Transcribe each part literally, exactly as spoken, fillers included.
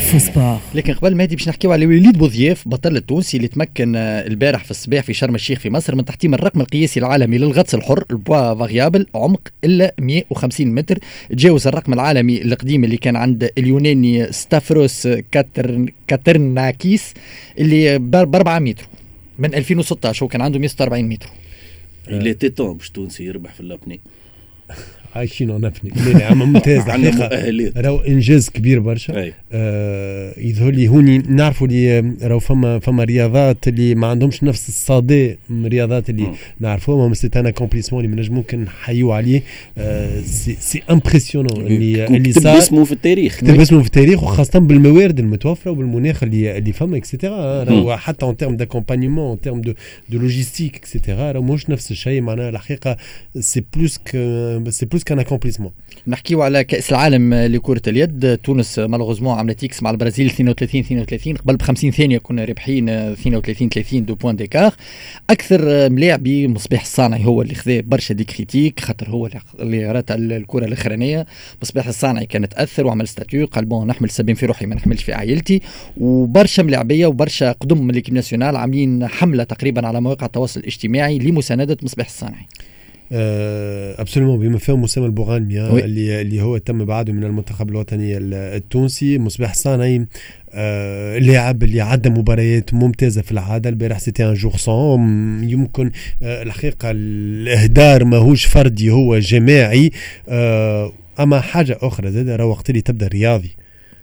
دوس سبور. لكن قبل ما هدي باش نحكيو على وليد بوضياف بطل التونسي اللي تمكن البارح في الصباح في شرم الشيخ في مصر من تحطيم الرقم القياسي العالمي للغطس الحر البوا فاريابل عمق الا مئة وخمسين متر، تجاوز الرقم العالمي القديم اللي كان عند اليوناني ستافروس كاتر كاترناكيس اللي ب أربعة متر من ألفين وستة عشر، هو كان عنده مئة وستة وأربعين متر. اللي تيتون باش تونسي يربح في الابني عايشين ونفني نعم ممتاز حقيقة راهو انجاز كبير برشا. آه يظهر لي هوني نعرفوا لي راهو فما فما رياضات اللي ما عندهمش نفس الصدى من الرياضات اللي نعرفوها، ما سيت انا كومبليسمون اللي منجم ممكن نحيو عليه. آه سي سي امبرسيونون اللي اللي صار اسمه في التاريخ كتب اسمه في التاريخ، وخاصه بالموارد المتوفره وبالمناخ اللي اللي فما اكسيتيرا. راهو حتى اون تيرم داكومبانيمون اون تيرم دو دو لوجيستيك اكسيتيرا راهو مش نفس الشيء. معناها الحقيقه سي بلوس ك سي بلوس كان اكومبليسمون. نحكيو على كأس العالم لكرة اليد. تونس مالوغوزمون عملت اكس مع البرازيل اثنين وثلاثين اثنين وثلاثين، قبل بخمسين ثانية كنا رابحين اثنين وثلاثين ثلاثين دو بوان ديكار. أكثر ملاعبي مصباح الصانعي هو اللي خذا برشا دي كريتيك، خاطر هو اللي رات الكرة الأخرانية. مصباح الصانعي كان تأثر وعمل ستاتيو قال بون نحمل سبين في روحي ما نحملش في عائلتي، وبرشا ملاعبية وبرشا قدم من الإكيب ناسيونال عاملين حملة تقريبا على مواقع التواصل الاجتماعي لمساندة مصباح الصانعي. ابسولومون بما فيهم مسامة البوغانمي اللي اللي هو تم بعده من المنتخب الوطني التونسي. مصباح الصانعي آه اللاعب اللي عدى مباريات ممتازة في العادة. البارح سيتي ان جور سون يمكن آه الحقيقة الإهدار ماهوش فردي هو جماعي. آه أما حاجة أخرى زاد راه وقت اللي تبدأ رياضي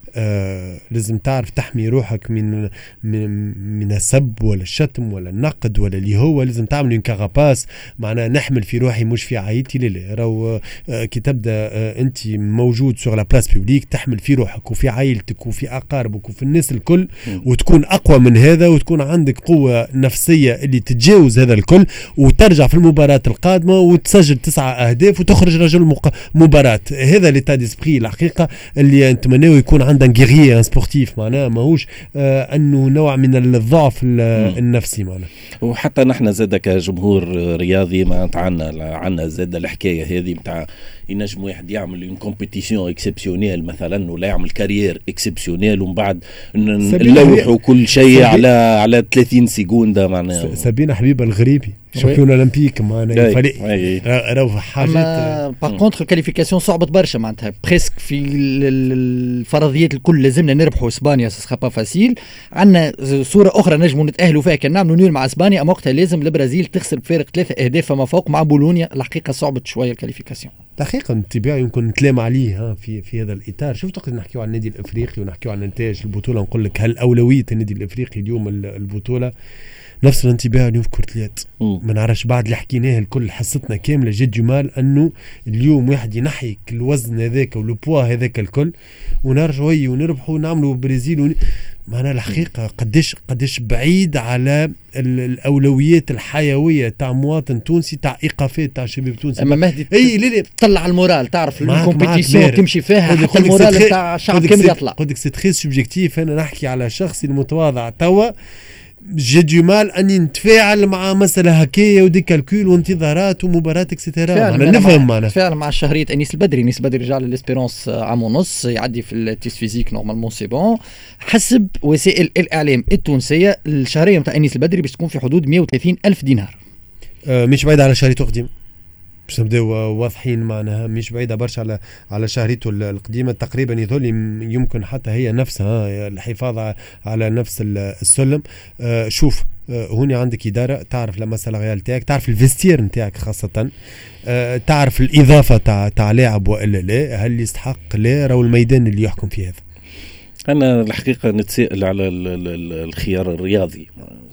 آه لازم تعرف تحمي روحك من من من السب ولا الشتم ولا النقد ولا اللي هو لازم تعمل ان كاراباس. معناها نحمل في روحي مش في عائلتي. لا لا راهو آه كي تبدا آه انت موجود سوغ لا بلاس بيبليك تحمل في روحك وفي عائلتك وفي اقاربك وفي الناس الكل، وتكون اقوى من هذا وتكون عندك قوه نفسيه اللي تتجاوز هذا الكل، وترجع في المباراه القادمه وتسجل تسعة اهداف وتخرج رجل مباراه. هذا ليتا ديسبري الحقيقه اللي نتمناه يكون عندنا غيري ان سبورتيف. معناه ماهوش آه انه نوع من الضعف النفسي معناه. وحتى نحن زاد كجمهور رياضي ما عندنا عندنا زاد الحكايه هذه نتاع ينجم واحد يعمل اون كومبيتيسيون اكسبسيونيل مثلا ولا يعمل كارير اكسبسيونيل ومن بعد نلوحوا كل شيء على على ثلاثين سكوندة. معناه سابينا حبيبه الغريبي شامبيون اولمبيك معناه فريق راهو حاجات. باغ كونتر الكاليفيكاسيون صعبت برشا معناتها بريسك في الفرضيات الكل لازمنا نربحوا اسبانيا سا با فاسيل. عندنا صوره اخرى نجموا نتاهلوا فيها كان نعملوا نول مع اسبانيا، اما وقتها لازم البرازيل تخسر بفارق ثلاثه اهداف فما فوق مع بولونيا. الحقيقه صعبت شويه الكاليفيكاسيون. الحقيقه انتباه يمكن نتلام عليه ها في في هذا الاطار. شفت وقت نحكيو على النادي الافريقي ونحكيو على نتائج البطوله نقول لك هل اولويه النادي الافريقي اليوم البطوله نفس الانتباه اليوم في كرة اليد. ما نعرفش بعد اللي حكيناه الكل حصتنا كامله جد جمال انه اليوم واحد ينحي الوزن هذاك والبوا هذاك الكل ونرجعوا هي ونربحوا ونعملوا برازيل ون... معنا الحقيقه قديش قديش بعيد على الاولويات الحيويه تاع مواطن تونسي تاع ايقافات تاع شباب تونسي. اما مهدي اي لي طلع المورال تعرف الكومبيتيسيون تمشي فيها حتى المورال تاع الشعب كامل يطلع. قلت سي تري سوبجيكتيف. انا نحكي على شخصي المتواضع توا جد مال أني نتفاعل مع مسألة هكية ودي كالكول وانتظارات ومباراه اكسترا. أنا نفهم معنا فعلا مع شهرية أنيس البدري. أنيس البدري رجع للإسبيرونس عام ونص يعدي في التيست فيزيك نورمالمون سي بون. حسب وسائل الإعلام التونسية الشهرية متاع أنيس البدري باش تكون في حدود مئة وثلاثين ألف دينار. أه مش بعيد على شهريته قديم باش نبداو واضحين معناها مش بعيدة برشا على على شهريته القديمة تقريبا. يظل يمكن حتى هي نفسها الحفاظ على نفس السلم. آه شوف آه هوني عندك إدارة تعرف لما سالاريال تاعك، تعرف الفيستير نتاعك خاصة، آه تعرف الإضافة تاع تاع لاعب وإلا لا، هل يستحق لا راهو الميدان اللي يحكم في هذا. أنا الحقيقة نتسائل على الخيار الرياضي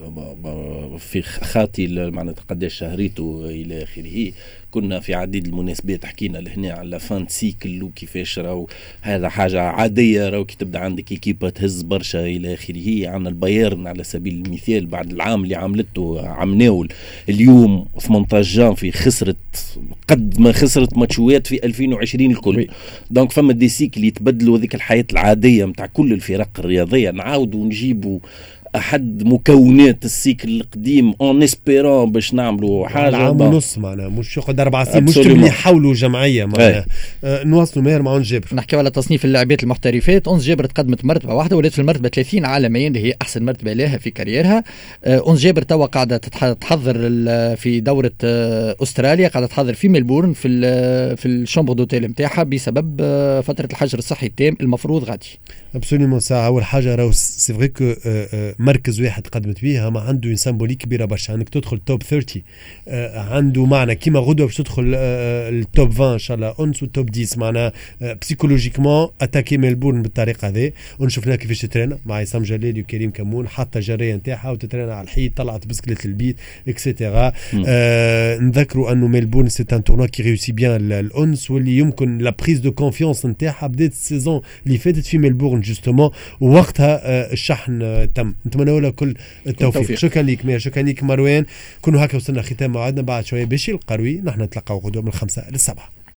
في خاطي معناتها قداش شهريته إلى آخره. كنا في عديد المناسبات حكينا لهنا على فان سيكل وكيفاش راهو هذا حاجة عادية. راهو كي تبدأ عندك إيكيبا تهز برشا إلى آخره. عنا البايرن على سبيل المثال بعد العام اللي عملته عمناول اليوم ثمانية عشر جانفي خسرت قد ما خسرت ماتشوات في ألفين وعشرين الكل. دونك فما دي سيكل يتبدلوا ذيك الحياة العادية متاع كل الفرق الرياضية. نعاودوا نجيبوا احد مكونات السيكل القديم اون اسبيرون باش نعملوا حاجه عام ونص معناها مش ياخذ اربع سنين مش تبني يحولوا جمعيه معناها آه نواصلوا ماهر مع أنس جابر. نحكيو على تصنيف اللاعبات المحترفات. أنس جابر تقدمت مرتبه واحده ولات في المرتبه ثلاثين عالميا اللي هي احسن مرتبه لها في كاريرها. آه أنس جابر توا قاعده تحضر في دوره آه استراليا، قاعده تحضر في ملبورن في في الشامبر دوتيل نتاعها بسبب آه فتره الحجر الصحي التام المفروض غادي. ابسوليومون ساعه اول حاجه راهو سي فري كو مركز واحد قدمت بيها ما عنده ان سامبوليك كبيره برشا انك تدخل توب ثلاثين آه عنده معنى كيما غدوه باش تدخل آه التوب عشرين ان شاء الله أنس والتوب عشرة معناها آه بسيكولوجيكمون اتاكي ميلبورن بالطريقه هذه. ونشوفنا كيفاش تترينا مع عصام جلال وكريم كمون حتى جريه نتاعها وتترينا على الحيط طلعت بسكليت البيت اكسيتيرا. آه نذكروا انه ميلبورن سي ان تورنوا كي ريوسي بيان الأنس واللي يمكن لا بريز دو كونفيونس نتاعها بدات السيزون اللي فاتت في ميلبورن جوستومون ووقتها آه الشحن آه تم. نتمنى لها كل التوفيق. التوفيق. شكرا لك مير، شكرا لك مروان. كنا هكا وصلنا ختام موعدنا بعد شويه باش القروي نحن نتلقاو غدوه من الخمسه للسبعه.